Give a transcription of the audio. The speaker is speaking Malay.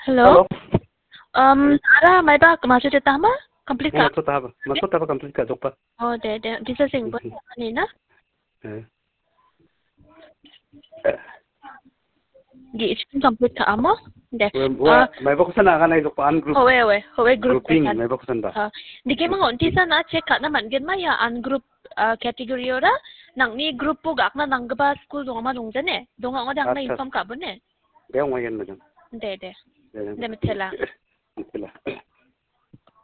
Hello. Hello. Ara may ba masuk dia tama? Complete ka? Masuk apa complete ka dokpa? Oh, de. Bisa sing po ni na? Gi complete ka amo? De. May ba kusan na kanay dokpa ungroup? Howe group grouping may ba kusan da? Di kay mga unti sa na check ka naman gid maya ungroup category ora nang ni group po gak na nang gaba school dong ma dong jane. Dong nga dang na inform ka bo ne. Beong ngayon na dyan. De. De metela.